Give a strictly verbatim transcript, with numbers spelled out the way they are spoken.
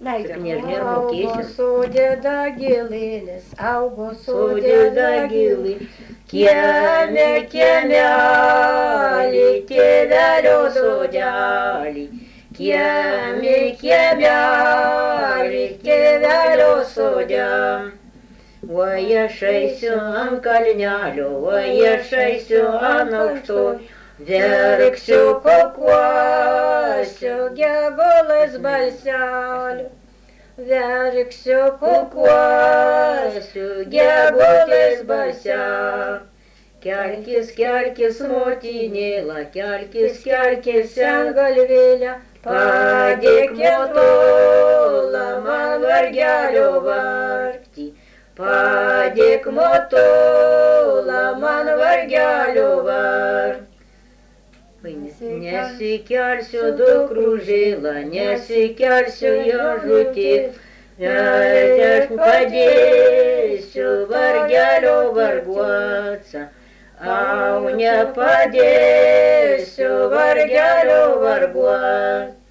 Leidžiam. Augo sodė dagilėlis, augo sodė dagilį, kieme kiemelį, tėvelio sodelį, kieme kiemelį, tėvelio sodelį. Oi, aš eisiu ant kalnelio, oi, aš eisiu ant aukšto, verksiu, kukuosiu, gegulas balseliu. Verksiu, kukuosiu, gegulas balseliu. Kelkis, kelkis, motinėla, kelkis, kelkis, sengalvėlė, padėk motulą man vargelio vargti. Padėk motulą man vargelio vargti. Nesikelsiu dukružėlą, nesikelsiu jo žūti, bet aš padėsiu vargelio varguotą, au nepadėsiu vargelio varguotą.